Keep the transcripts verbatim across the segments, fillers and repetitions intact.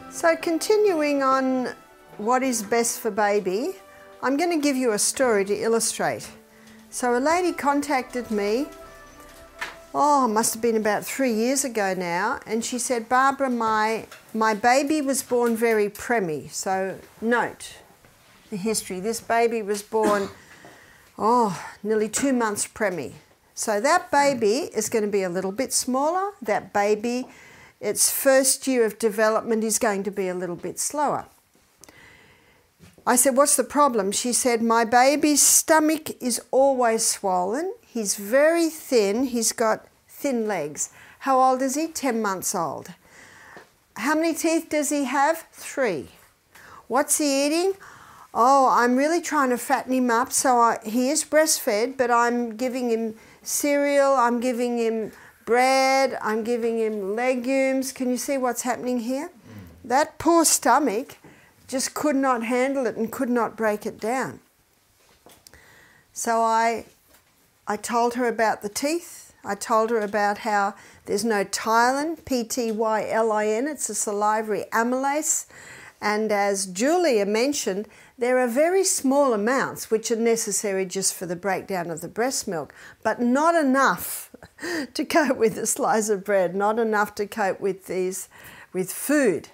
So continuing on what is best for baby, I'm going to give you a story to illustrate. So a lady contacted me, oh, it must have been about three years ago now, and she said, Barbara, my, my baby was born very preemie. So note the history. This baby was born, oh, nearly two months preemie. So that baby is going to be a little bit smaller. That baby, its first year of development is going to be a little bit slower. I said, what's the problem? She said, my baby's stomach is always swollen. He's very thin. He's got thin legs. How old is he? ten months old. How many teeth does he have? Three. What's he eating? Oh, I'm really trying to fatten him up. So I, he is breastfed, but I'm giving him cereal. I'm giving him bread. I'm giving him legumes. Can you see what's happening here? Mm. That poor stomach just could not handle it and could not break it down. So I, I told her about the teeth. I told her about how there's no Ptylin, P T Y L I N, it's a salivary amylase. And as Julia mentioned, there are very small amounts which are necessary just for the breakdown of the breast milk, but not enough to cope with a slice of bread, not enough to cope with these, with food.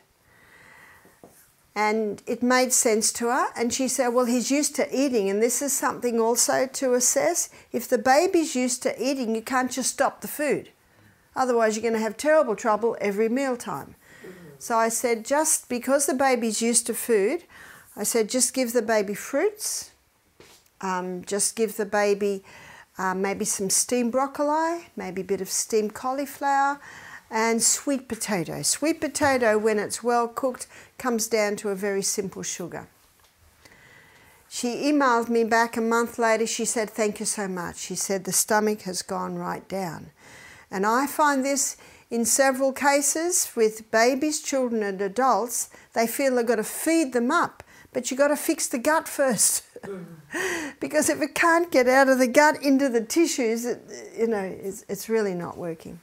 And it made sense to her, and she said, well, he's used to eating, and this is something also to assess. If the baby's used to eating, you can't just stop the food. Otherwise, you're going to have terrible trouble every mealtime. So I said, just because the baby's used to food, I said, just give the baby fruits, um, just give the baby uh, maybe some steamed broccoli, maybe a bit of steamed cauliflower, and sweet potato. Sweet potato, when it's well cooked, comes down to a very simple sugar. She emailed me back a month later. She said, thank you so much. She said, the stomach has gone right down. And I find this in several cases with babies, children and adults. They feel they've got to feed them up, but you've got to fix the gut first. Because if it can't get out of the gut into the tissues, it, you know, it's, it's really not working.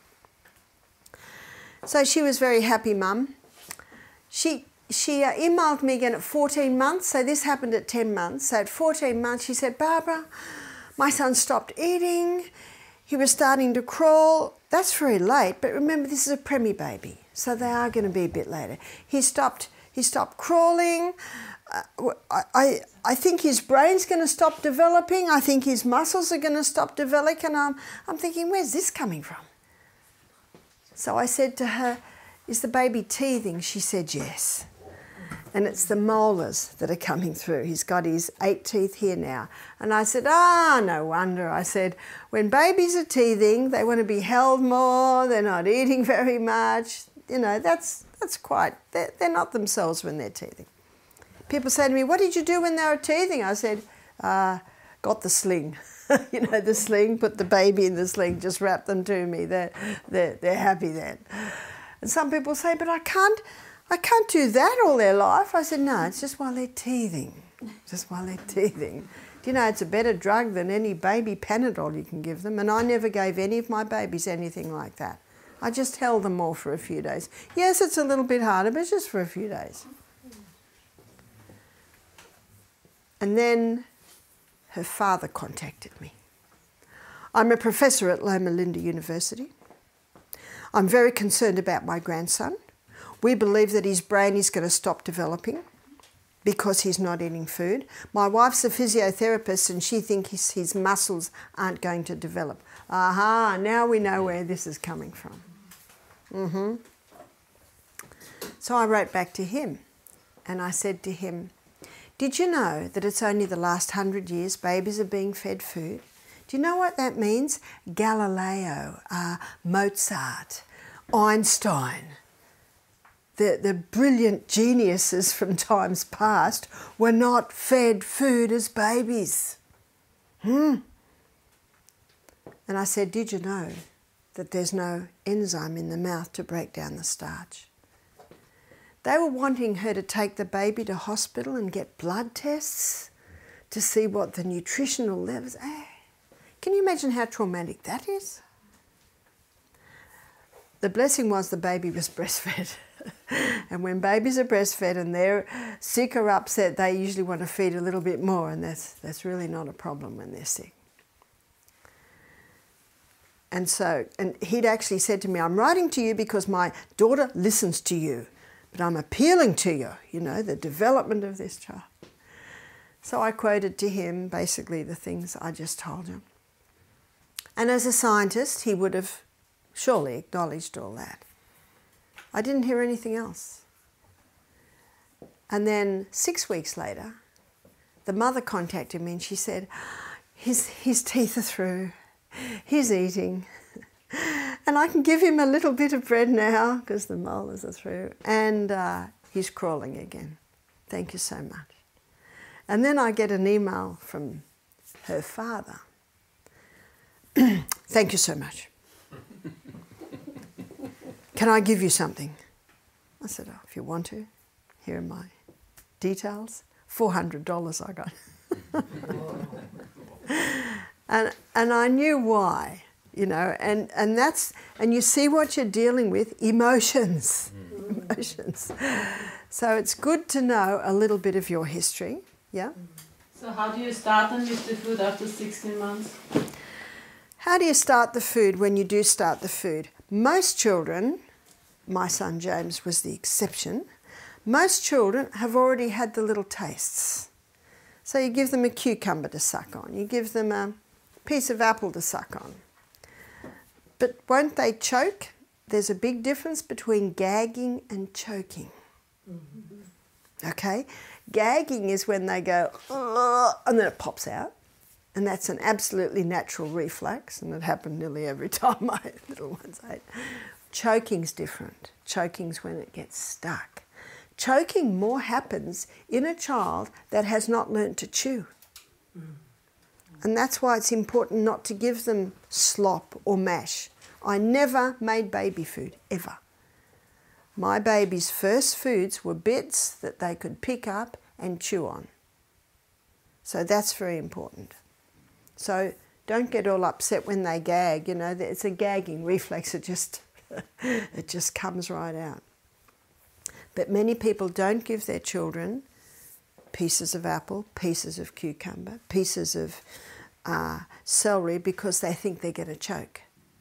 So she was very happy, Mum. She, she uh, emailed me again at fourteen months, so this happened at ten months. So at fourteen months, she said, Barbara, my son stopped eating. He was starting to crawl. That's very late, but remember, this is a preemie baby, so they are going to be a bit later. He stopped, he stopped crawling. Uh, I, I think his brain's going to stop developing. I think his muscles are going to stop developing. And I'm, I'm thinking, where's this coming from? So I said to her, is the baby teething? She said, yes. And it's the molars that are coming through. He's got his eight teeth here now. And I said, ah, no wonder. I said, when babies are teething, they want to be held more, they're not eating very much. You know, that's, that's quite, they're, they're not themselves when they're teething. People say to me, what did you do when they were teething? I said, uh, got the sling. You know, the sling, put the baby in the sling, just wrap them to me. They're, they're, they're happy then. And some people say, but I can't, I can't do that all their life. I said, no, it's just while they're teething. Just while they're teething. Do you know, it's a better drug than any baby Panadol you can give them. And I never gave any of my babies anything like that. I just held them all for a few days. Yes, it's a little bit harder, but it's just for a few days. And then her father contacted me. I'm a professor at Loma Linda University. I'm very concerned about my grandson. We believe that his brain is going to stop developing because he's not eating food. My wife's a physiotherapist and she thinks his, his muscles aren't going to develop. Aha, now we know where this is coming from. Mm-hmm. So I wrote back to him and I said to him, did you know that it's only the last hundred years babies are being fed food? Do you know what that means? Galileo, uh, Mozart, Einstein, the, the brilliant geniuses from times past were not fed food as babies. Hmm. And I said, did you know that there's no enzyme in the mouth to break down the starch? They were wanting her to take the baby to hospital and get blood tests to see what the nutritional levels are. Can you imagine how traumatic that is? The blessing was the baby was breastfed. And when babies are breastfed and they're sick or upset, they usually want to feed a little bit more, and that's, that's really not a problem when they're sick. And so, and he'd actually said to me, I'm writing to you because my daughter listens to you, but I'm appealing to you, you know, the development of this child. So I quoted to him basically the things I just told you. And as a scientist, he would have surely acknowledged all that. I didn't hear anything else. And then six weeks later, the mother contacted me and she said, his, his teeth are through, he's eating, and I can give him a little bit of bread now because the molars are through, and uh, he's crawling again. Thank you so much. And then I get an email from her father. Thank you so much. Can I give you something? I said, oh, if you want to, here are my details. four hundred dollars I got. and and I knew why, you know, and, and that's, and you see what you're dealing with, emotions, mm. emotions. So it's good to know a little bit of your history, yeah? So how do you start them with the food after sixteen months? How do you start the food when you do start the food? Most children, my son James was the exception, most children have already had the little tastes. So you give them a cucumber to suck on, you give them a piece of apple to suck on. But won't they choke? There's a big difference between gagging and choking. Mm-hmm. Okay? Gagging is when they go, ugh, and then it pops out. And that's an absolutely natural reflex, and it happened nearly every time my little ones ate. Choking's different. Choking's when it gets stuck. Choking more happens in a child that has not learnt to chew. Mm. And that's why it's important not to give them slop or mash. I never made baby food, ever. My baby's first foods were bits that they could pick up and chew on. So that's very important. So don't get all upset when they gag, you know, it's a gagging reflex, it just, it just comes right out. But many people don't give their children pieces of apple, pieces of cucumber, pieces of uh, celery because they think they're going to choke.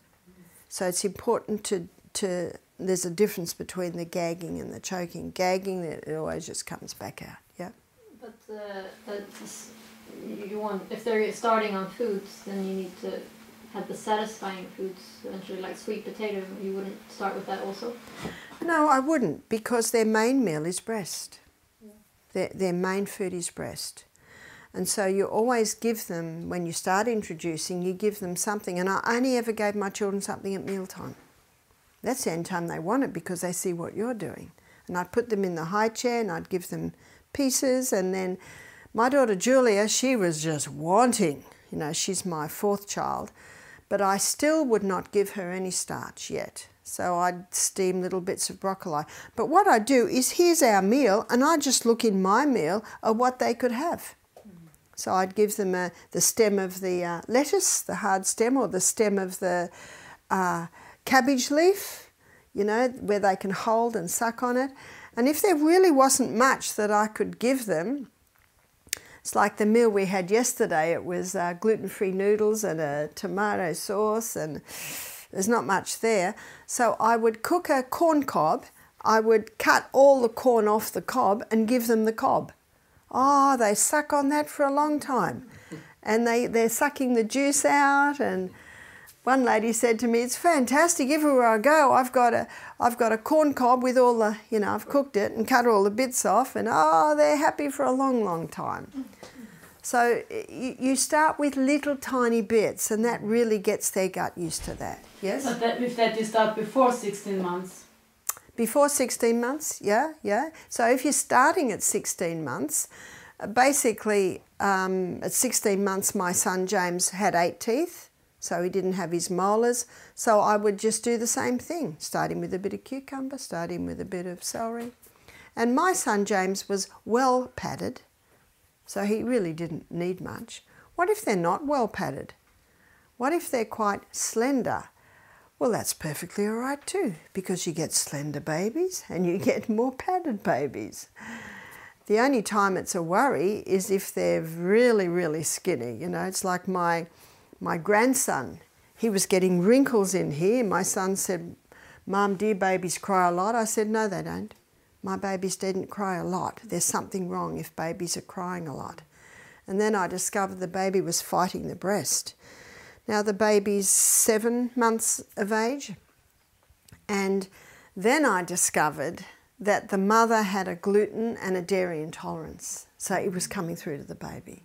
So it's important to, to, there's a difference between the gagging and the choking. Gagging, it always just comes back out, yeah? But uh, that's, you want, if they're starting on foods, then you need to have the satisfying foods, eventually, like sweet potato. You wouldn't start with that also? No, I wouldn't, because their main meal is breast. Yeah. Their, their main food is breast. And so you always give them, when you start introducing, you give them something. And I only ever gave my children something at mealtime. That's the only time they want it, because they see what you're doing. And I'd put them in the high chair and I'd give them pieces, and then my daughter Julia, she was just wanting, you know, she's my fourth child, but I still would not give her any starch yet. So I'd steam little bits of broccoli. But what I do is, here's our meal, and I just look in my meal at what they could have. So I'd give them a, the stem of the uh, lettuce, the hard stem, or the stem of the uh, cabbage leaf, you know, where they can hold and suck on it. And if there really wasn't much that I could give them, it's like the meal we had yesterday. It was uh, gluten-free noodles and a tomato sauce, and there's not much there. So I would cook a corn cob. I would cut all the corn off the cob and give them the cob. Oh, they suck on that for a long time. And they, they're sucking the juice out. And one lady said to me, it's fantastic, everywhere I go, I've got a, I've got a corn cob with all the, you know, I've cooked it and cut all the bits off, and oh, they're happy for a long, long time. So you, you start with little tiny bits, and that really gets their gut used to that, yes? But that, with that you start before sixteen months? Before sixteen months, yeah, yeah. So if you're starting at sixteen months, basically um, at sixteen months my son James had eight teeth. So he didn't have his molars. So I would just do the same thing, starting with a bit of cucumber, starting with a bit of celery. And my son James was well padded, so he really didn't need much. What if they're not well padded? What if they're quite slender? Well, that's perfectly all right too, because you get slender babies and you get more padded babies. The only time it's a worry is if they're really, really skinny. You know, it's like my, my grandson. He was getting wrinkles in here. My son said, "Mum, do your babies cry a lot?" I said, "No, they don't. My babies didn't cry a lot. There's something wrong if babies are crying a lot." And then I discovered the baby was fighting the breast. Now the baby's seven months of age. And then I discovered that the mother had a gluten and a dairy intolerance. So it was coming through to the baby.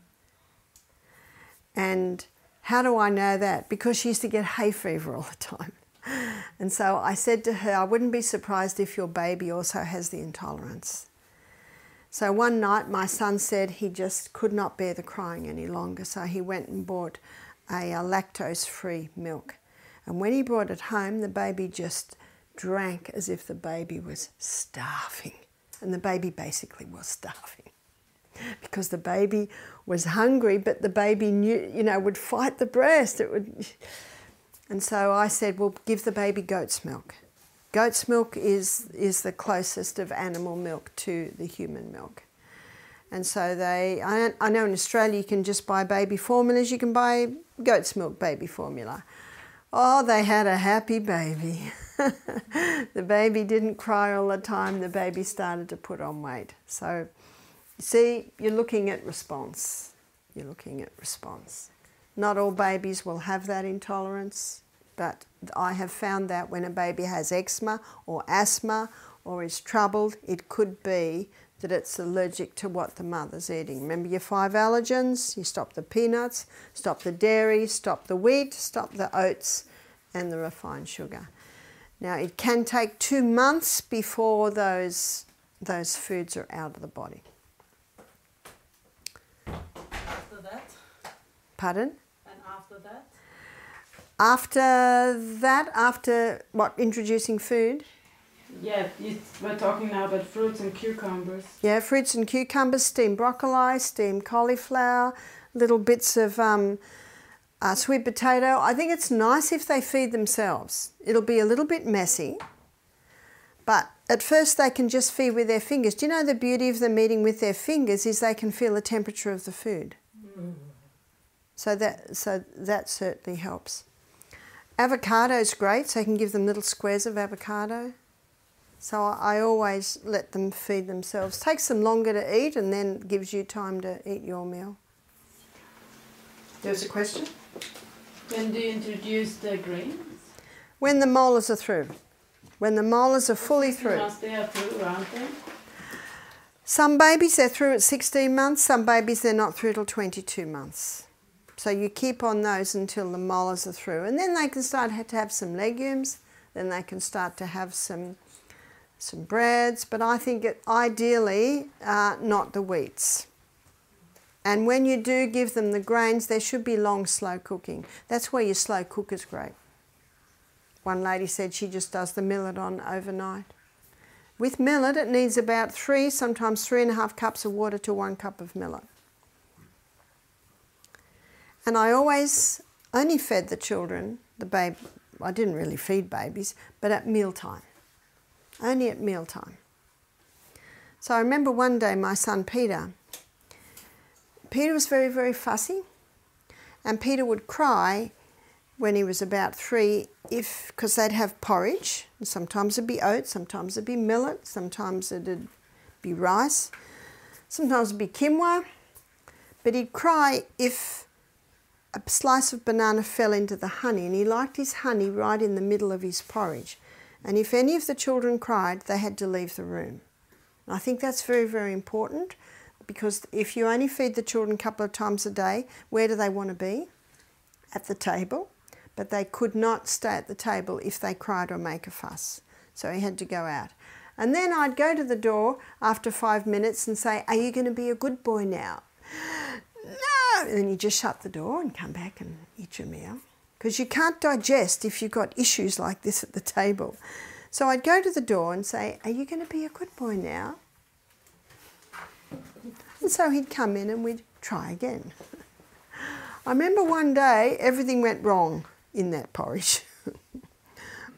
And how do I know that? Because she used to get hay fever all the time. And so I said to her, I wouldn't be surprised if your baby also has the intolerance. So one night my son said he just could not bear the crying any longer, so he went and bought a, a lactose-free milk. And when he brought it home, the baby just drank as if the baby was starving. And the baby basically was starving because the baby was hungry, but the baby knew, you know, would fight the breast. It would... And so I said, well, give the baby goat's milk. Goat's milk is, is the closest of animal milk to the human milk. And so they, I, I know in Australia you can just buy baby formulas, you can buy goat's milk baby formula. Oh, they had a happy baby. The baby didn't cry all the time, the baby started to put on weight. So, see, you're looking at response. You're looking at response. Not all babies will have that intolerance, but I have found that when a baby has eczema or asthma or is troubled, it could be that it's allergic to what the mother's eating. Remember your five allergens? You stop the peanuts, stop the dairy, stop the wheat, stop the oats and the refined sugar. Now it can take two months before those, those foods are out of the body. After that? Pardon? And after that? After that, after what, introducing food? Yeah, you were talking now about fruits and cucumbers. Yeah, fruits and cucumbers, steamed broccoli, steamed cauliflower, little bits of um, uh, sweet potato. I think it's nice if they feed themselves. It'll be a little bit messy, but at first they can just feed with their fingers. Do you know the beauty of them eating with their fingers is they can feel the temperature of the food. Mm. So that, so that certainly helps. Avocado is great, so you can give them little squares of avocado. So I always let them feed themselves. Takes them longer to eat and then gives you time to eat your meal. There's a question? When do you introduce the grains? When the molars are through. When the molars are fully through. Once they are through, aren't they? Some babies they're through at sixteen months, some babies they're not through till twenty-two months. So you keep on those until the molars are through. And then they can start to have some legumes, then they can start to have some some breads, but I think it, ideally uh, not the wheats. And when you do give them the grains, there should be long, slow cooking. That's where your slow cook is great. One lady said she just does the millet on overnight. With millet, it needs about three, sometimes three and a half cups of water to one cup of millet. And I always only fed the children, the baby, I didn't really feed babies, but at mealtime. Only at mealtime. So I remember one day my son Peter, Peter was very, very fussy, and Peter would cry when he was about three if, because they'd have porridge, and sometimes it'd be oats, sometimes it'd be millet, sometimes it'd be rice, sometimes it'd be quinoa, but he'd cry if a slice of banana fell into the honey, and he liked his honey right in the middle of his porridge. And if any of the children cried, they had to leave the room. And I think that's very, very important, because if you only feed the children a couple of times a day, where do they want to be? At the table. But they could not stay at the table if they cried or make a fuss. So he had to go out. And then I'd go to the door after five minutes and say, "Are you going to be a good boy now?" "No!" And then you just shut the door and come back and eat your meal. Because you can't digest if you've got issues like this at the table. So I'd go to the door and say, "Are you going to be a good boy now?" And so he'd come in and we'd try again. I remember one day everything went wrong in that porridge.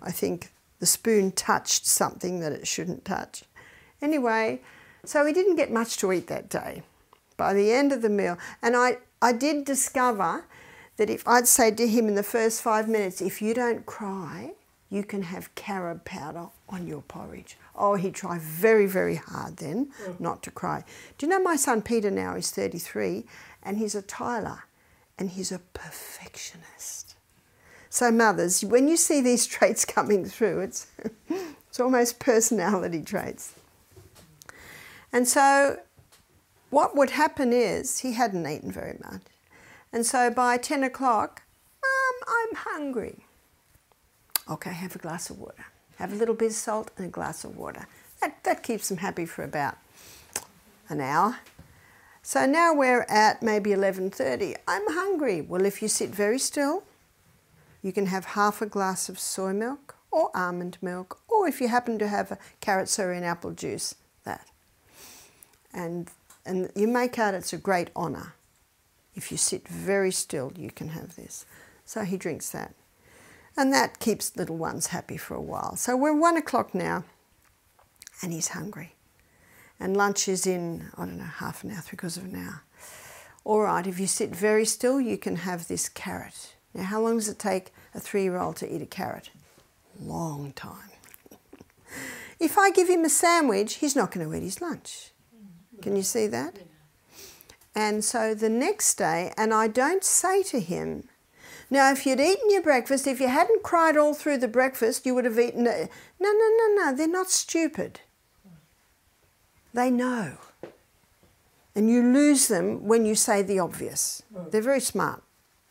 I think the spoon touched something that it shouldn't touch. Anyway, so he didn't get much to eat that day. By the end of the meal, and I, I did discover that if I'd say to him in the first five minutes, if you don't cry, you can have carob powder on your porridge. Oh, he'd try very, very hard then mm. not to cry. Do you know my son Peter now is thirty-three and he's a tiler and he's a perfectionist. So mothers, when you see these traits coming through, it's, it's almost personality traits. And so what would happen is he hadn't eaten very much. And so by ten o'clock, Mum, I'm hungry. Okay, have a glass of water. Have a little bit of salt and a glass of water. That, that keeps them happy for about an hour. So now we're at maybe eleven thirty. I'm hungry. Well, if you sit very still, you can have half a glass of soy milk or almond milk, or if you happen to have a carrot, celery and apple juice, that. And, and you make out it's a great honour. If you sit very still, you can have this. So he drinks that. And that keeps little ones happy for a while. So we're one o'clock now, and he's hungry. And lunch is in, I don't know, half an hour, three quarters of an hour. All right, if you sit very still, you can have this carrot. Now, how long does it take a three-year-old to eat a carrot? Long time. If I give him a sandwich, he's not going to eat his lunch. Can you see that? And so the next day, and I don't say to him, now if you'd eaten your breakfast, if you hadn't cried all through the breakfast, you would have eaten it. No, no, no, no, they're not stupid. They know. And you lose them when you say the obvious. They're very smart.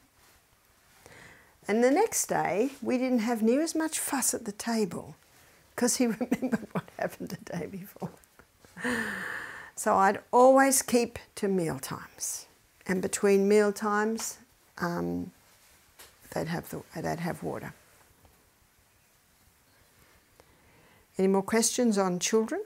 And the next day, we didn't have near as much fuss at the table because he remembered what happened the day before. So I'd always keep to meal times. And between meal times, um, they'd have the, they'd have water. Any more questions on children?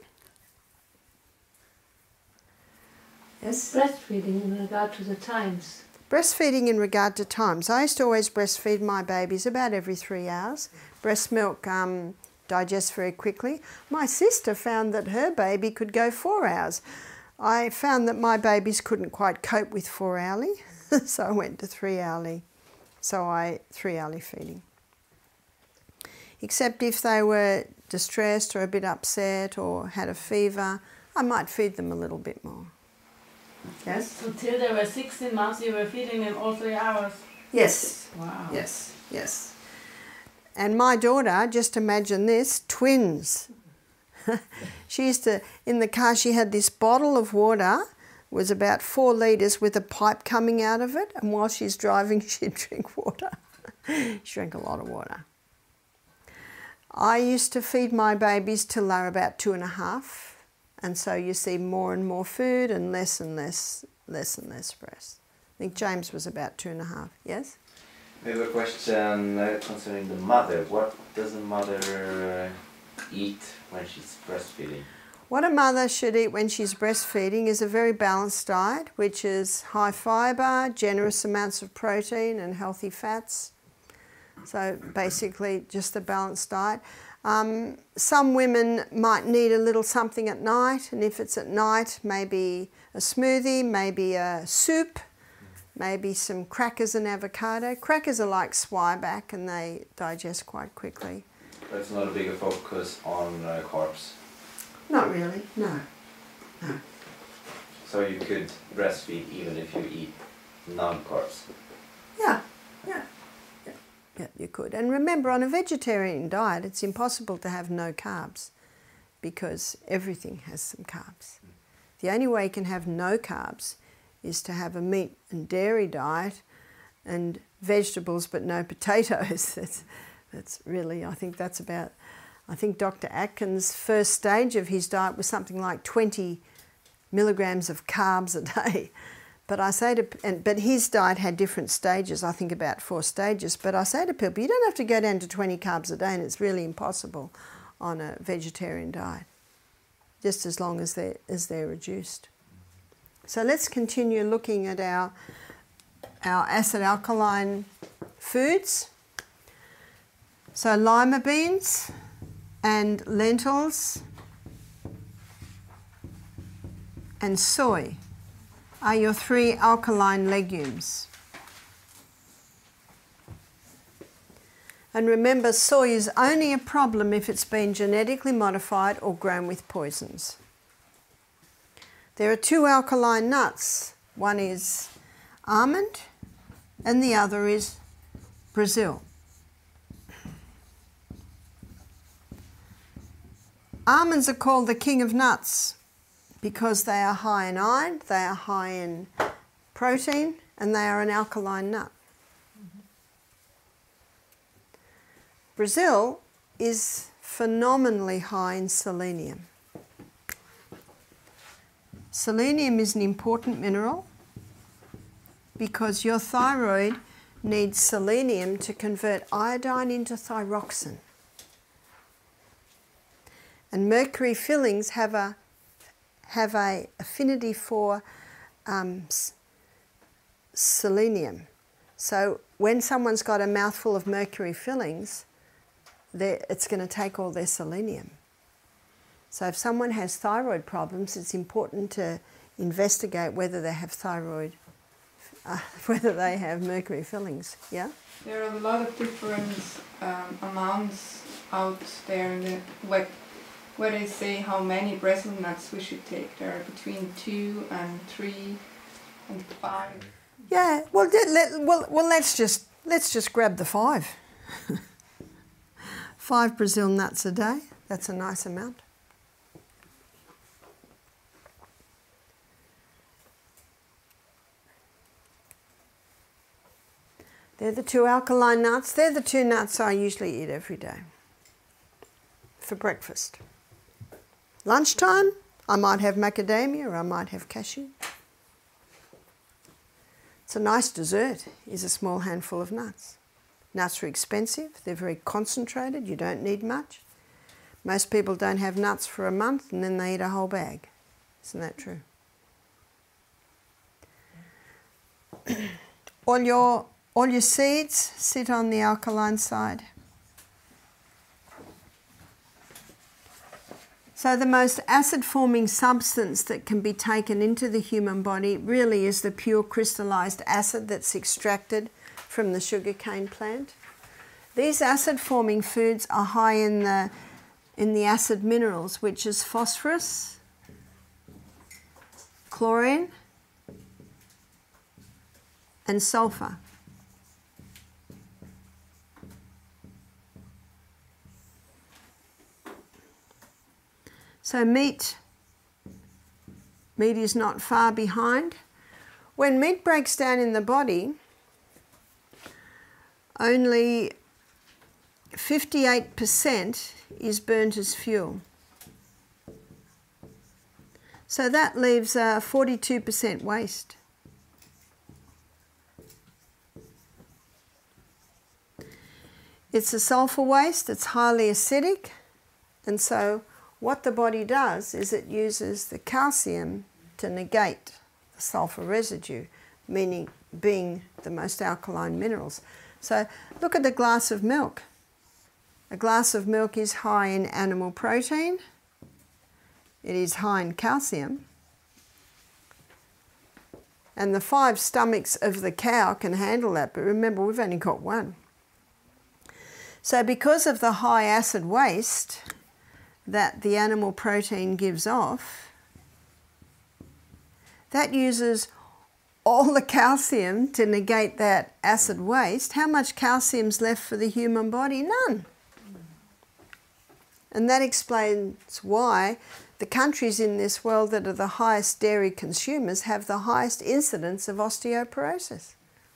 Yes? Breastfeeding in regard to the times. Breastfeeding in regard to times. I used to always breastfeed my babies about every three hours. Breast milk um, digests very quickly. My sister found that her baby could go four hours. I found that my babies couldn't quite cope with four hourly, so I went to three hourly. So I three hourly feeding. Except if they were distressed or a bit upset or had a fever, I might feed them a little bit more. Yes? So till they were sixteen months, you were feeding them all three hours? Yes. Wow. Yes, yes. And my daughter, just imagine this, twins. She used to, in the car, she had this bottle of water, was about four litres with a pipe coming out of it, and while she's driving, she'd drink water. She drank a lot of water. I used to feed my babies till they were about two and a half. And so you see more and more food and less and less, less and less breast. I think James was about two and a half, yes? We have a question uh, concerning the mother. What does a mother uh, eat when she's breastfeeding? What a mother should eat when she's breastfeeding is a very balanced diet, which is high fibre, generous amounts of protein and healthy fats. So basically just a balanced diet. Um, some women might need a little something at night, and if it's at night, maybe a smoothie, maybe a soup, maybe some crackers and avocado. Crackers are like Zwieback and they digest quite quickly. But it's not a bigger focus on uh, carbs? Not really, no. no. So you could breastfeed even if you eat non-carbs? Yeah, yeah. Yeah, you could. And remember, on a vegetarian diet, it's impossible to have no carbs because everything has some carbs. The only way you can have no carbs is to have a meat and dairy diet and vegetables but no potatoes. That's, that's really, I think that's about, I think Doctor Atkins' first stage of his diet was something like twenty milligrams of carbs a day. But I say to, and, but his diet had different stages, I think about four stages. But I say to people, you don't have to go down to twenty carbs a day, and it's really impossible on a vegetarian diet, just as long as they're, as they're reduced. So let's continue looking at our, our acid alkaline foods. So lima beans and lentils and soy are your three alkaline legumes. And remember, soy is only a problem if it's been genetically modified or grown with poisons. There are two alkaline nuts. One is almond and the other is Brazil. Almonds are called the king of nuts because they are high in iron, they are high in protein, and they are an alkaline nut. Mm-hmm. Brazil is phenomenally high in selenium. Selenium is an important mineral because your thyroid needs selenium to convert iodine into thyroxine. And mercury fillings have a have a affinity for um, selenium. So when someone's got a mouthful of mercury fillings, it's going to take all their selenium. So if someone has thyroid problems, it's important to investigate whether they have thyroid, uh, whether they have mercury fillings. Yeah. There are a lot of different um, amounts out there in the web, where they say how many Brazil nuts we should take. There are between two and three and five. Yeah. Well, let, well, well. Let's just let's just grab the five. Five Brazil nuts a day. That's a nice amount. They're the two alkaline nuts. They're the two nuts I usually eat every day for breakfast. Lunchtime, I might have macadamia or I might have cashew. It's a nice dessert, is a small handful of nuts. Nuts are expensive, they're very concentrated, you don't need much. Most people don't have nuts for a month and then they eat a whole bag. Isn't that true? all your all your seeds sit on the alkaline side. So the most acid-forming substance that can be taken into the human body really is the pure crystallized acid that's extracted from the sugarcane plant. These acid-forming foods are high in the, in the acid minerals, which is phosphorus, chlorine, and sulfur. So meat, meat is not far behind. When meat breaks down in the body, only fifty-eight percent is burnt as fuel. So that leaves uh, forty-two percent waste. It's a sulfur waste, it's highly acidic, and so what the body does is it uses the calcium to negate the sulfur residue, meaning being the most alkaline minerals. So look at a glass of milk. A glass of milk is high in animal protein. It is high in calcium. And the five stomachs of the cow can handle that, but remember, we've only got one. So because of the high acid waste that the animal protein gives off, that uses all the calcium to negate that acid waste. How much calcium's left for the human body? None. And that explains why the countries in this world that are the highest dairy consumers have the highest incidence of osteoporosis.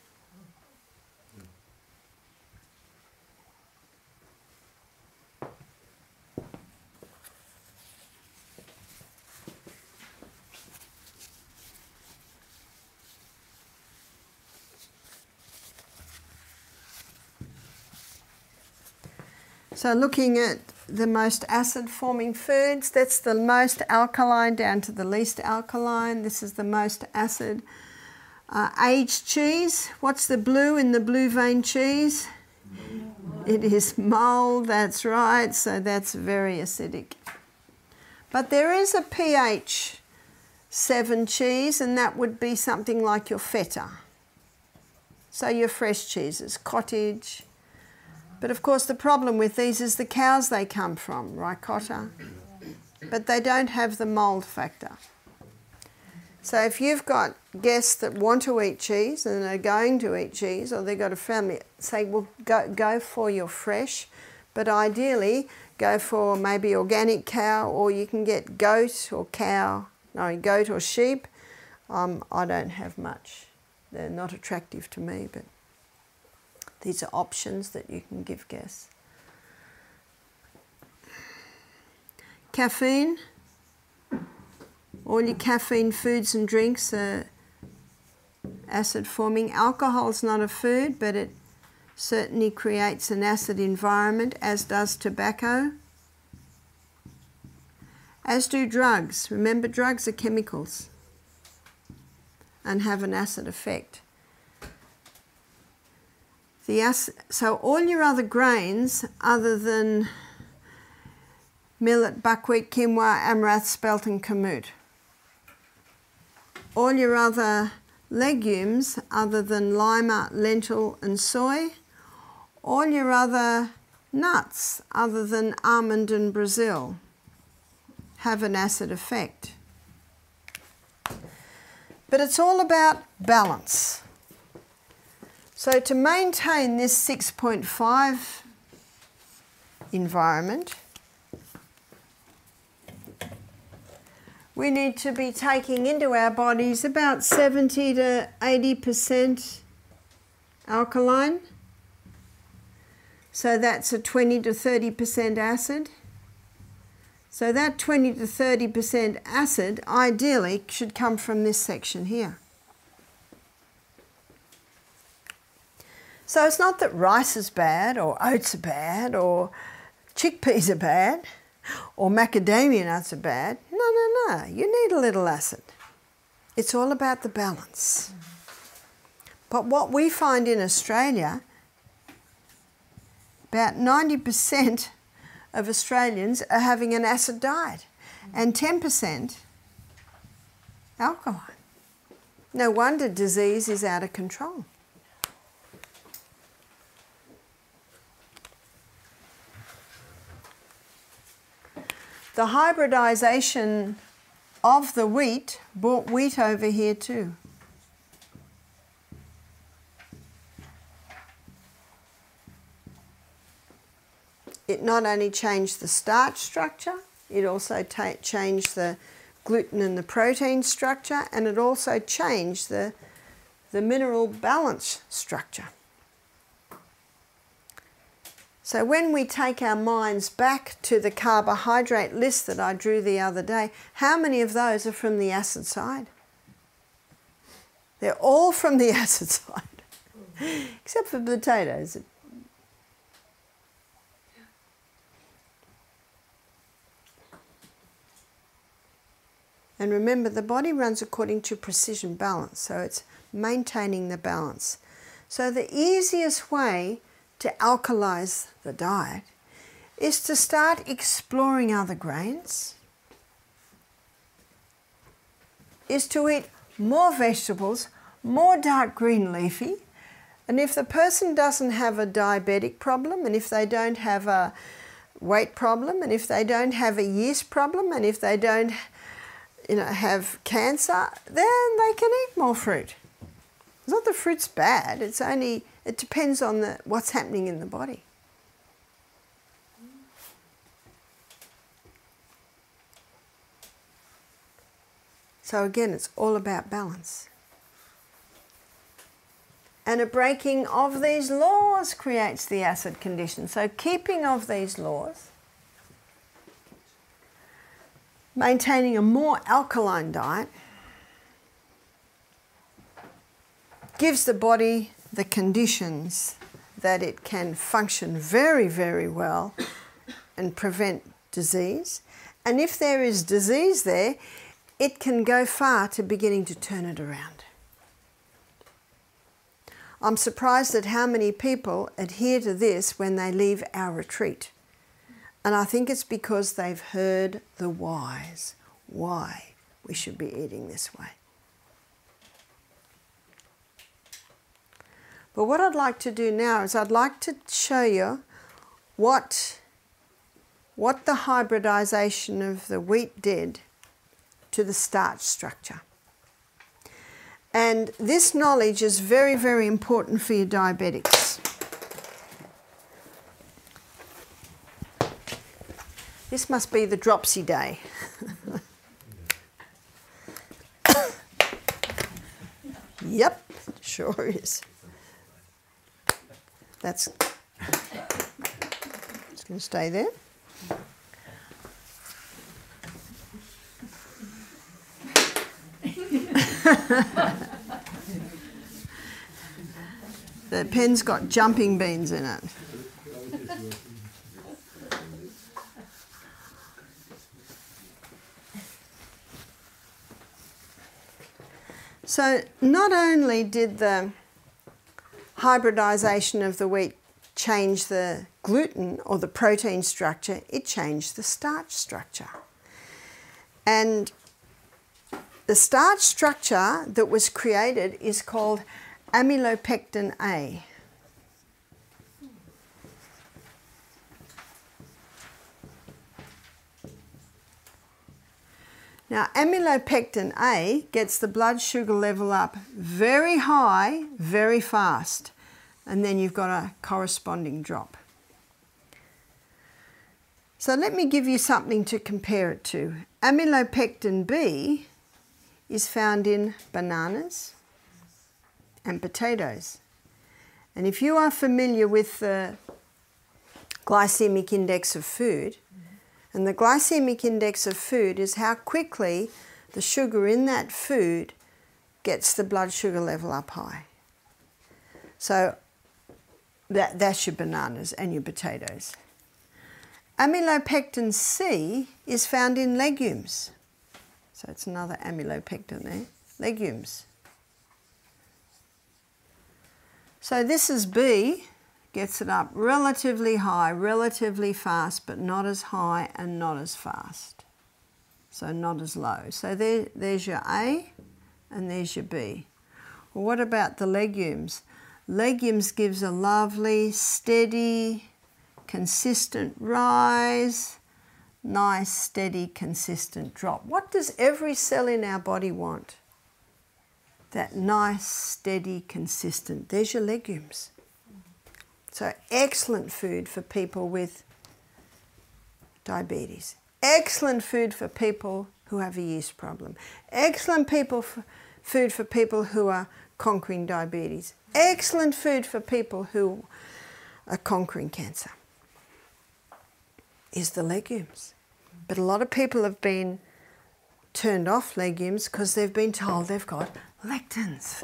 So looking at the most acid-forming foods, that's the most alkaline down to the least alkaline. This is the most acid. Uh, aged cheese. What's the blue in the blue vein cheese? It is mould, that's right, so that's very acidic. But there is a pH seven cheese, and that would be something like your feta. So your fresh cheeses, cottage. But of course the problem with these is the cows they come from, ricotta. But they don't have the mould factor. So if you've got guests that want to eat cheese and are going to eat cheese, or they've got a family, say, well, go, go for your fresh, but ideally go for maybe organic cow, or you can get goat or cow, no, goat or sheep. Um, I don't have much. They're not attractive to me, but these are options that you can give guests. Caffeine. All your caffeine foods and drinks are acid forming. Alcohol's not a food, but it certainly creates an acid environment, as does tobacco, as do drugs. Remember, drugs are chemicals and have an acid effect. The acid, so all your other grains, other than millet, buckwheat, quinoa, amaranth, spelt and kamut, all your other legumes, other than lima, lentil and soy, all your other nuts, other than almond and Brazil, have an acid effect. But it's all about balance. So to maintain this six point five environment, we need to be taking into our bodies about seventy to eighty percent alkaline. So that's a twenty to thirty percent acid. So that twenty to thirty percent acid ideally should come from this section here. So it's not that rice is bad, or oats are bad, or chickpeas are bad, or macadamia nuts are bad. No, no, no. You need a little acid. It's all about the balance. But what we find in Australia, about ninety percent of Australians are having an acid diet, and ten percent alkaline. No wonder disease is out of control. The hybridization of the wheat brought wheat over here too. It not only changed the starch structure, it also ta changed the gluten and the protein structure, and it also changed the, the mineral balance structure. So when we take our minds back to the carbohydrate list that I drew the other day, how many of those are from the acid side? They're all from the acid side, except for potatoes. And remember, the body runs according to precision balance, so it's maintaining the balance. So the easiest way to alkalize the diet is to start exploring other grains, is to eat more vegetables, more dark green leafy, and if the person doesn't have a diabetic problem, and if they don't have a weight problem, and if they don't have a yeast problem, and if they don't you know, have cancer, then they can eat more fruit. It's not that fruit's bad, it's only, it depends on the, what's happening in the body. So again, it's all about balance. And a breaking of these laws creates the acid condition. So keeping of these laws, maintaining a more alkaline diet, gives the body the conditions that it can function very, very well and prevent disease. And if there is disease there, it can go far to beginning to turn it around. I'm surprised at how many people adhere to this when they leave our retreat. And I think it's because they've heard the whys, why we should be eating this way. But what I'd like to do now is I'd like to show you what, what the hybridization of the wheat did to the starch structure. And this knowledge is very, very important for your diabetics. This must be the dropsy day. Yep, sure is. That's it's going to stay there. The pen's got jumping beans in it. So not only did the hybridization of the wheat change the gluten or the protein structure, it changed the starch structure. And the starch structure that was created is called amylopectin A. Now, amylopectin A gets the blood sugar level up very high, very fast, and then you've got a corresponding drop. So let me give you something to compare it to. Amylopectin B is found in bananas and potatoes. And if you are familiar with the glycemic index of food, and the glycemic index of food is how quickly the sugar in that food gets the blood sugar level up high. So that, that's your bananas and your potatoes. Amylopectin C is found in legumes. So it's another amylopectin there. Legumes. So this is B. Gets it up relatively high, relatively fast, but not as high and not as fast. So not as low. So there, there's your A and there's your B. Well, what about the legumes? Legumes gives a lovely, steady, consistent rise, nice, steady, consistent drop. What does every cell in our body want? That nice, steady, consistent. There's your legumes. So excellent food for people with diabetes. Excellent food for people who have a yeast problem. Excellent people for, food for people who are conquering diabetes. Excellent food for people who are conquering cancer. Is the legumes. But a lot of people have been turned off legumes because they've been told they've got lectins.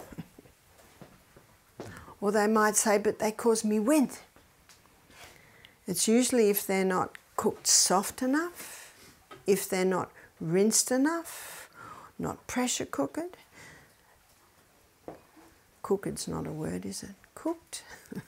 Or they might say, but they cause me wind. It's usually if they're not cooked soft enough, if they're not rinsed enough, not pressure cooked. Cooked's not a word, is it? Cooked.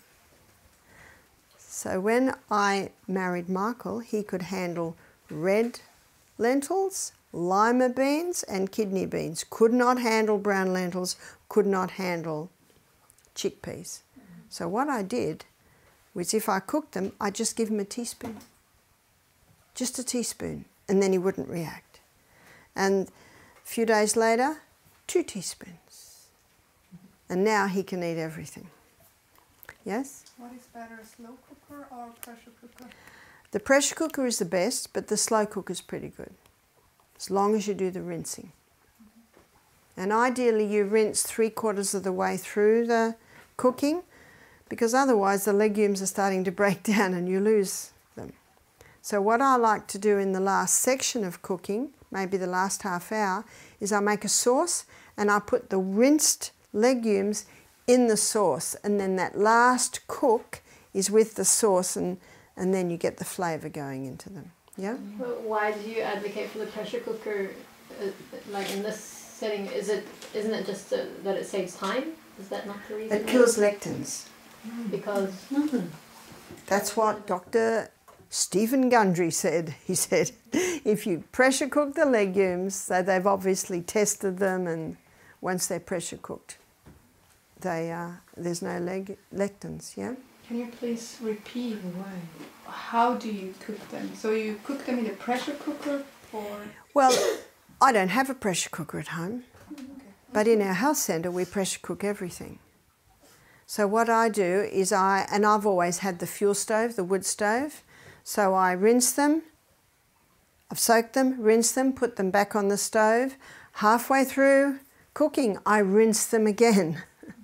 So when I married Michael, he could handle red lentils, lima beans and kidney beans. Could not handle brown lentils, could not handle chickpeas. So what I did was if I cooked them, I'd just give him a teaspoon. Just a teaspoon, and then he wouldn't react. And a few days later, two teaspoons. And now he can eat everything. Yes? What is better, a slow cooker or a pressure cooker? The pressure cooker is the best, but the slow cooker is pretty good, as long as you do the rinsing. And ideally you rinse three quarters of the way through the cooking, because otherwise the legumes are starting to break down and you lose them. So what I like to do in the last section of cooking, maybe the last half hour, is I make a sauce and I put the rinsed legumes in the sauce, and then that last cook is with the sauce, and, and then you get the flavour going into them. Yeah? But why do you advocate for the pressure cooker, uh, like in this setting, is it, isn't it just uh, that it saves time? Is that not the reason? It kills lectins. Because That's what Doctor Stephen Gundry said. He said, if you pressure cook the legumes, so they've obviously tested them, and once they're pressure cooked, they uh, there's no leg- lectins, yeah? Can you please repeat how do you cook them? So you cook them in a pressure cooker or? Well, I don't have a pressure cooker at home, but in our health centre we pressure cook everything. So what I do is I, and I've always had the fuel stove, the wood stove, so I rinse them, I've soaked them, rinse them, put them back on the stove. Halfway through cooking, I rinse them again.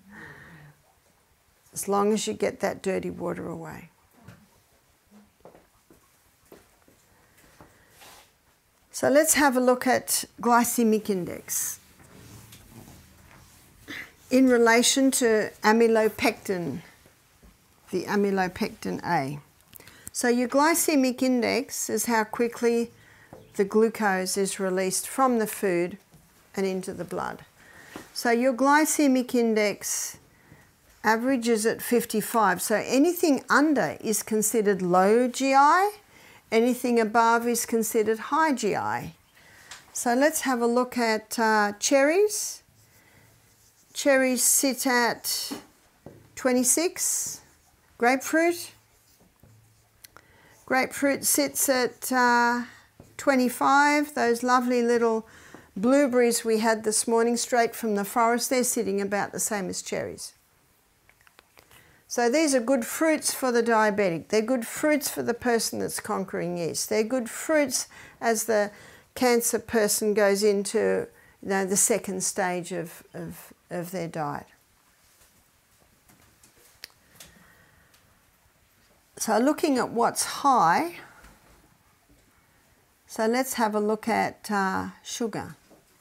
As long as you get that dirty water away. So let's have a look at glycemic index in relation to amylopectin, the amylopectin A. So your glycemic index is how quickly the glucose is released from the food and into the blood. So your glycemic index averages at fifty-five. So anything under is considered low G I, anything above is considered high G I. So let's have a look at uh, cherries. Cherries sit at twenty-six. Grapefruit. Grapefruit sits at uh, twenty-five. Those lovely little blueberries we had this morning straight from the forest, they're sitting about the same as cherries. So these are good fruits for the diabetic. They're good fruits for the person that's conquering yeast. They're good fruits as the cancer person goes into, you know, the second stage of, of, of their diet. So looking at what's high, so let's have a look at uh, sugar.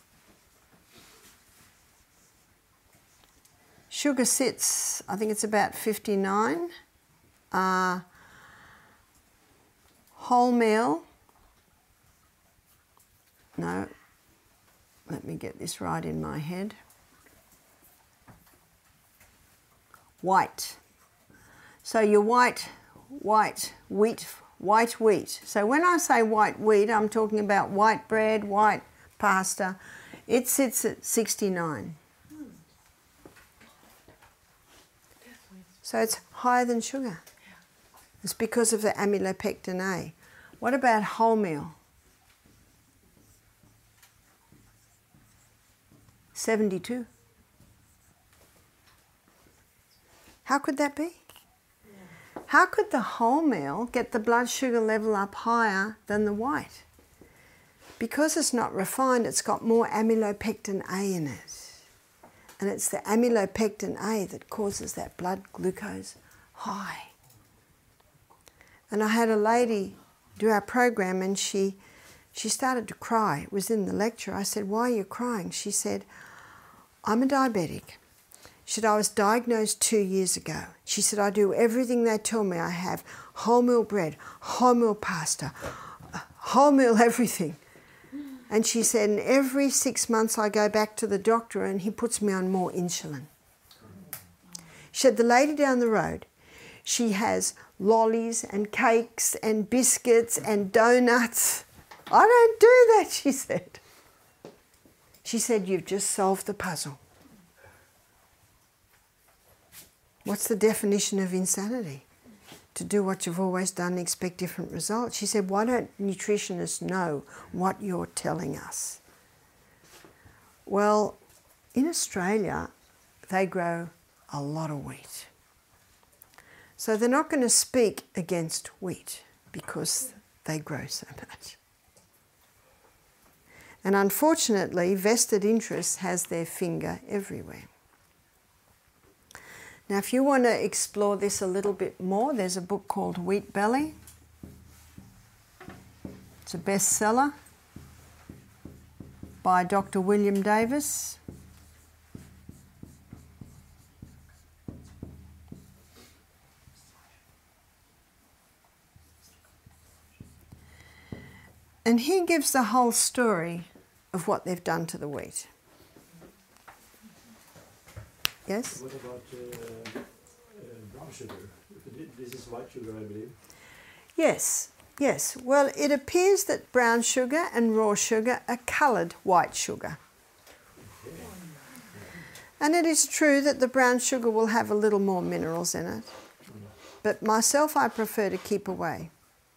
Sugar sits, I think it's about fifty-nine. Uh, wholemeal, no, let me get this right in my head. White. So your white, white wheat, white wheat. So when I say white wheat, I'm talking about white bread, white pasta. It sits at sixty-nine. So it's higher than sugar. It's because of the amylopectin A. What about wholemeal? seventy-two. How could that be? How could the wholemeal get the blood sugar level up higher than the white? Because it's not refined, it's got more amylopectin A in it. And it's the amylopectin A that causes that blood glucose high. And I had a lady do our program and she, she started to cry. It was in the lecture. I said, why are you crying? She said, I'm a diabetic. She said, I was diagnosed two years ago. She said, I do everything they tell me. I have wholemeal bread, wholemeal pasta, wholemeal everything. And she said, and every six months I go back to the doctor and he puts me on more insulin. She said, the lady down the road, she has lollies and cakes and biscuits and donuts. I don't do that, she said. She said, you've just solved the puzzle. What's the definition of insanity? To do what you've always done and expect different results. She said, why don't nutritionists know what you're telling us? Well, in Australia, they grow a lot of wheat. So they're not going to speak against wheat because they grow so much. And unfortunately, vested interests has their finger everywhere. Now, if you want to explore this a little bit more, there's a book called Wheat Belly. It's a bestseller by Doctor William Davis. And he gives the whole story of what they've done to the wheat. Yes? What about uh, uh, brown sugar? This is white sugar, I believe. Yes, yes. Well, it appears that brown sugar and raw sugar are coloured white sugar. And it is true that the brown sugar will have a little more minerals in it. But myself, I prefer to keep away.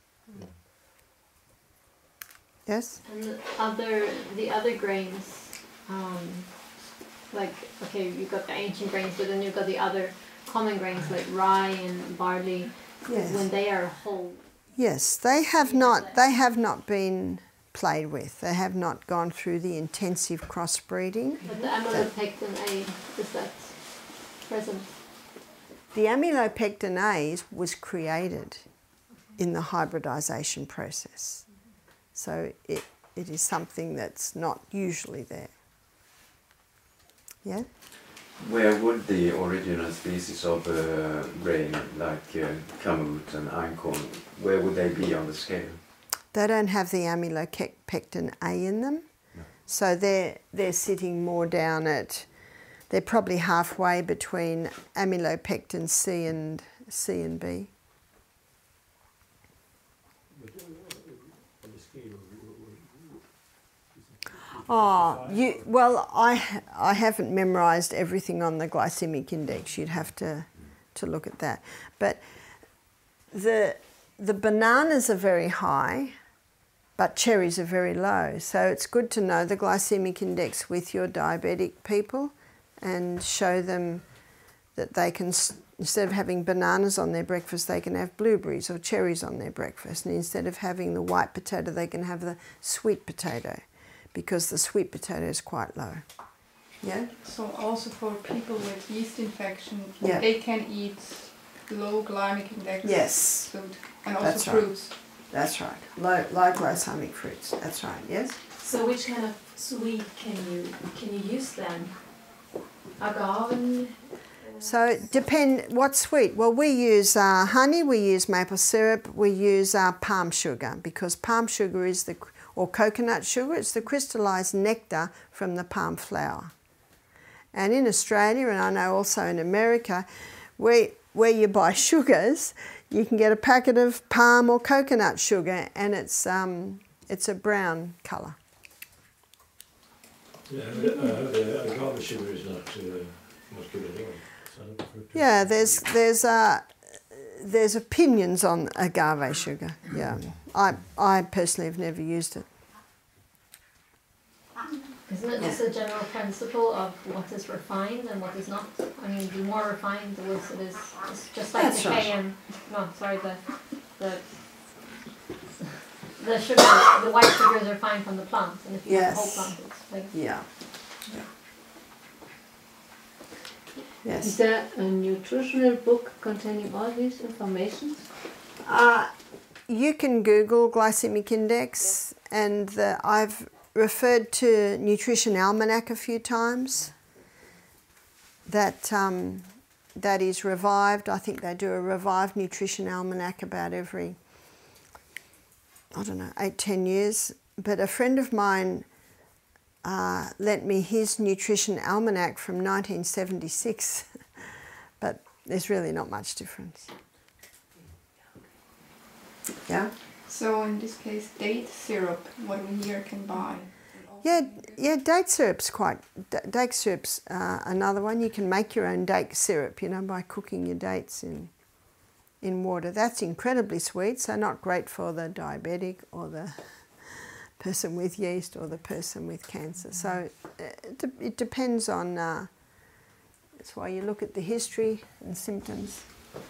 Yes? And the other, the other grains, um, like, okay, you've got the ancient grains, but then you've got the other common grains like rye and barley. Yes. When they are whole. Yes, they have not, they have not been played with. They have not gone through the intensive crossbreeding. But the amylopectin A, is that present? The amylopectin A was created in the hybridisation process. So it, it is something that's not usually there. Yeah? Where would the original species of uh, grain, like uh, kamut and einkorn, where would they be on the scale? They don't have the amylopectin A in them. No. So they're, they're sitting more down at, they're probably halfway between amylopectin C and C and B. Oh, you, well, I, I haven't memorised everything on the glycemic index. You'd have to, to look at that. But the, the bananas are very high, but cherries are very low. So it's good to know the glycemic index with your diabetic people and show them that they can, instead of having bananas on their breakfast, they can have blueberries or cherries on their breakfast. And instead of having the white potato, they can have the sweet potato, because the sweet potato is quite low. Yeah? So also for people with yeast infection, Yeah. they can eat low glycemic index Yes. food and also That's right. fruits. That's right. Low, low glycemic fruits. That's right, yes? So which kind of sweet can you can you use then? Agave? So it depend, what sweet? Well, we use uh, honey, we use maple syrup, we use uh, palm sugar, because palm sugar is the, or coconut sugar, it's the crystallised nectar from the palm flower. And in Australia, and I know also in America, where, where you buy sugars, you can get a packet of palm or coconut sugar, and it's, um, it's a brown colour. Yeah, uh, the agave sugar is not, uh, not good at all. So I prefer to- Yeah, there's, there's, uh, there's opinions on agave sugar, yeah. I, I personally have never used it. Isn't it just a general principle of what is refined and what is not? I mean, the more refined the worse it is. It's just like That's the right. K M, no, sorry, the, the, the sugar, the white sugars are fine from the plant, and if you have the whole Yes. plant, it's like, Yeah. Is Yes. there a nutritional book containing all these information? Uh, you can Google glycemic index, and the, I've referred to Nutrition Almanac a few times. That um, that is revived. I think they do a revived Nutrition Almanac about every, I don't know, eight, ten years. But a friend of mine uh, lent me his Nutrition Almanac from nineteen seventy-six, but there's really not much difference. Yeah? So in this case, date syrup, what we here can buy. Yeah, yeah, date syrup's quite, d- date syrup's uh, another one. You can make your own date syrup, you know, by cooking your dates in, in water. That's incredibly sweet, so not great for the diabetic or the person with yeast or the person with cancer. So it, de- it depends on, uh, that's why you look at the history and symptoms.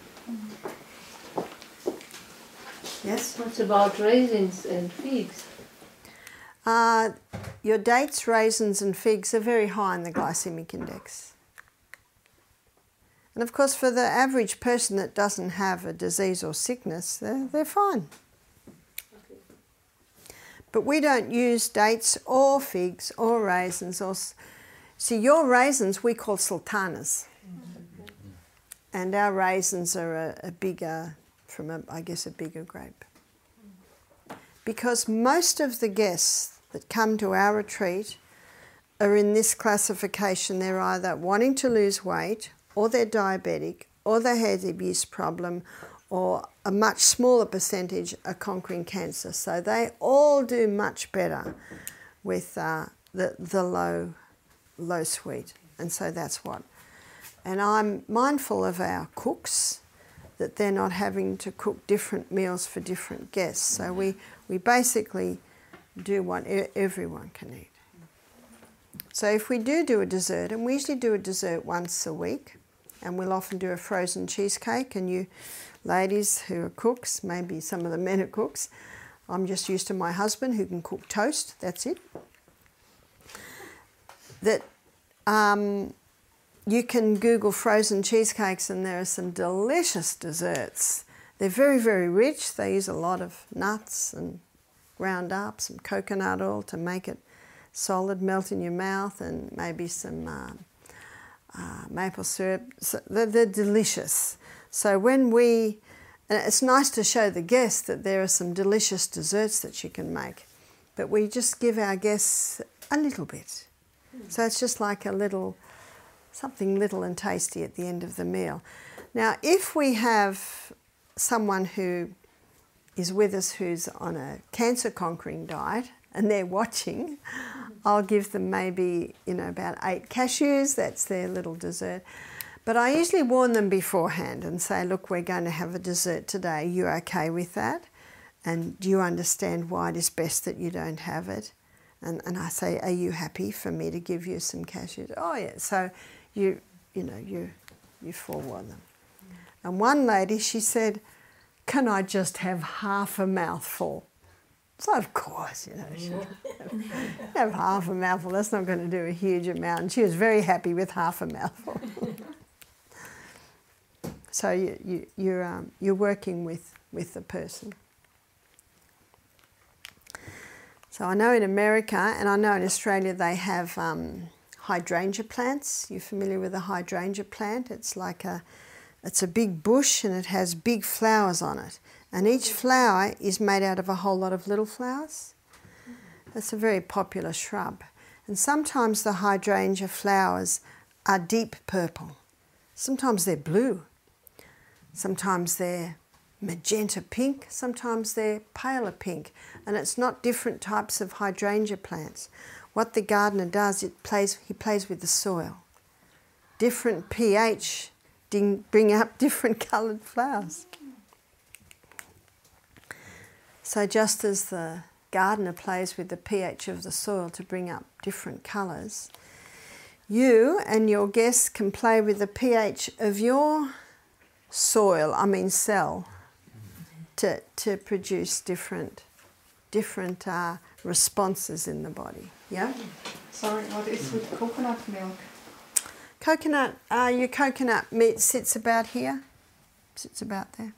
Yes? What about raisins and figs? Uh, your dates, raisins and figs are very high in the glycemic index. And of course for the average person that doesn't have a disease or sickness, they're, they're fine. Okay. But we don't use dates or figs or raisins. Or s- See, your raisins we call sultanas. And our raisins are a, a bigger, from a, I guess a bigger grape. Because most of the guests that come to our retreat are in this classification, they're either wanting to lose weight, or they're diabetic, or they have abuse problem, or a much smaller percentage are conquering cancer. So they all do much better with uh, the, the low, low sweet. And so that's what. And I'm mindful of our cooks, that they're not having to cook different meals for different guests. So we, we basically do what e- everyone can eat. So if we do do a dessert, and we usually do a dessert once a week, and we'll often do a frozen cheesecake, and you ladies who are cooks, maybe some of the men are cooks, I'm just used to my husband who can cook toast, that's it. That um, you can Google frozen cheesecakes and there are some delicious desserts. They're very, very rich. They use a lot of nuts and ground up, some coconut oil to make it solid, melt in your mouth, and maybe some uh, uh, maple syrup. So they're, they're delicious. So when we, and it's nice to show the guests that there are some delicious desserts that you can make, but we just give our guests a little bit. So it's just like a little, something little and tasty at the end of the meal. Now, if we have someone who is with us who's on a cancer-conquering diet and they're watching, I'll give them maybe, you know, about eight cashews. That's their little dessert. But I usually warn them beforehand and say, look, we're going to have a dessert today. Are you okay with that? And do you understand why it is best that you don't have it? And, and I say, are you happy for me to give you some cashews? Oh, yeah. So you, you know, you, you forewarn them. And one lady, she said, can I just have half a mouthful? So of course, you know, she have, have half a mouthful. That's not going to do a huge amount. And she was very happy with half a mouthful. So you, you, you're, um, you're working with, with the person. So I know in America, and I know in Australia, they have um, hydrangea plants. You're familiar with a hydrangea plant? It's like a, it's a big bush and it has big flowers on it. And each flower is made out of a whole lot of little flowers. That's a very popular shrub. And sometimes the hydrangea flowers are deep purple. Sometimes they're blue. Sometimes they're magenta pink. Sometimes they're paler pink. And it's not different types of hydrangea plants. What the gardener does, it plays, he plays with the soil. Different pH bring up different coloured flowers. So just as the gardener plays with the pH of the soil to bring up different colours, you and your guests can play with the pH of your soil, I mean cell, to, to produce different, different uh, responses in the body. Yeah? Sorry, what is with coconut milk? Coconut, uh, your coconut meat sits about here, sits about there.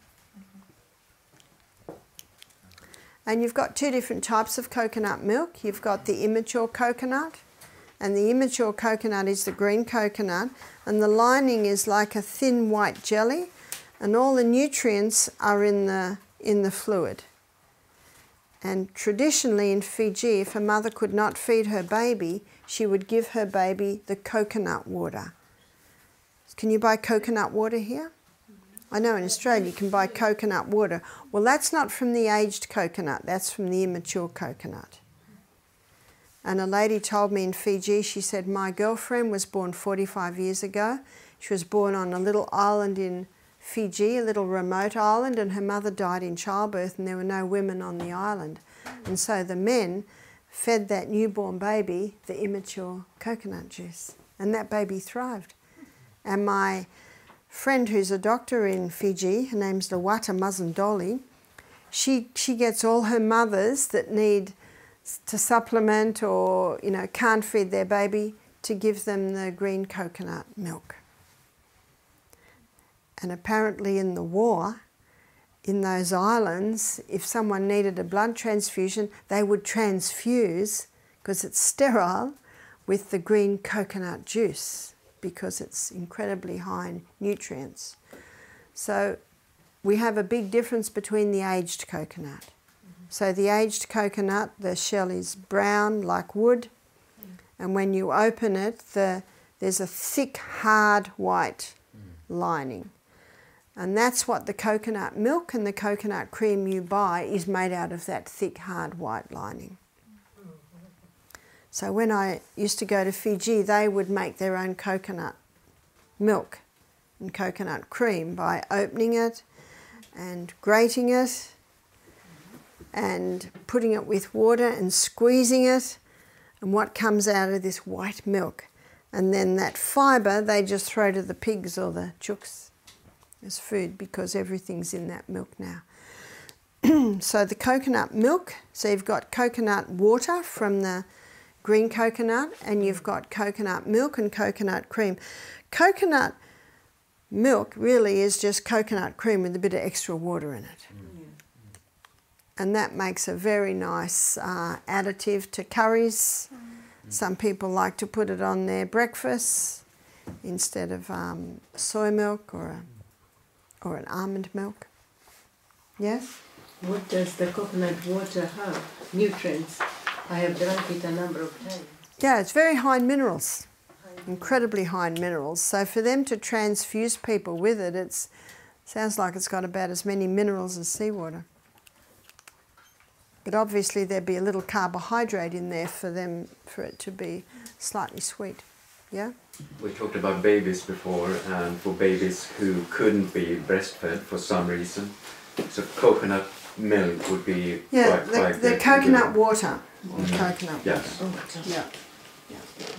And you've got two different types of coconut milk. You've got the immature coconut, and the immature coconut is the green coconut, and the lining is like a thin white jelly, and all the nutrients are in the, in the fluid. And traditionally in Fiji, if a mother could not feed her baby, she would give her baby the coconut water. Can you buy coconut water here? I know in Australia you can buy coconut water. Well, that's not from the aged coconut, that's from the immature coconut. And a lady told me in Fiji, she said, my girlfriend was born forty-five years ago. She was born on a little island in Fiji, a little remote island, and her mother died in childbirth and there were no women on the island. And so the men fed that newborn baby the immature coconut juice, and that baby thrived. And my friend who's a doctor in Fiji, her name's Lawata Mazandoli, she, she gets all her mothers that need to supplement or, you know, can't feed their baby to give them the green coconut milk. And apparently in the war, in those islands, if someone needed a blood transfusion, they would transfuse, because it's sterile, with the green coconut juice, because it's incredibly high in nutrients. So we have a big difference between the aged coconut. So the aged coconut, the shell is brown like wood, And when you open it, the, there's a thick, hard white lining. And that's what the coconut milk and the coconut cream you buy is made out of, that thick, hard white lining. So when I used to go to Fiji, they would make their own coconut milk and coconut cream by opening it and grating it and putting it with water and squeezing it, and what comes out of this white milk. And then that fibre they just throw to the pigs or the chooks as food, because everything's in that milk now. So the coconut milk, so you've got coconut water from the green coconut, and you've got coconut milk and coconut cream. Coconut milk really is just coconut cream with a bit of extra water in it. Mm. And that makes a very nice uh, additive to curries. Mm. Some people like to put it on their breakfast instead of um, soy milk or, a, or an almond milk. Yes? What does the coconut water have? Nutrients. I have drunk it a number of times. Yeah, it's very high in minerals. Incredibly high in minerals. So for them to transfuse people with it, it sounds like it's got about as many minerals as seawater. But obviously there'd be a little carbohydrate in there for them, for it to be slightly sweet. Yeah? We talked about babies before, and for babies who couldn't be breastfed for some reason, so coconut milk would be yeah, quite, the, quite the good. coconut water. Or Mm. coconut Yes. water. Yeah. Yeah.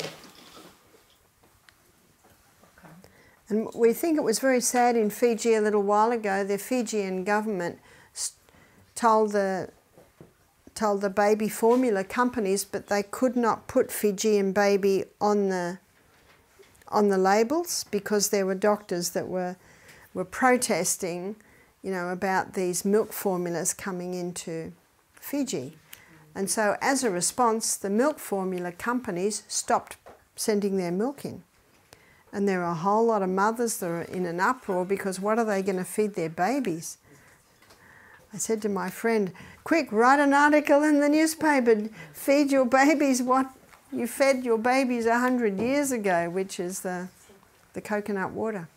And we think it was very sad in Fiji a little while ago. The Fijian government told the told the baby formula companies, but they could not put Fijian baby on the on the labels because there were doctors that were were protesting, you know, about these milk formulas coming into Fiji. And so as a response, the milk formula companies stopped sending their milk in. And there are a whole lot of mothers that are in an uproar because what are they going to feed their babies? I said to my friend, quick, write an article in the newspaper, feed your babies what you fed your babies a hundred years ago, which is the, the coconut water.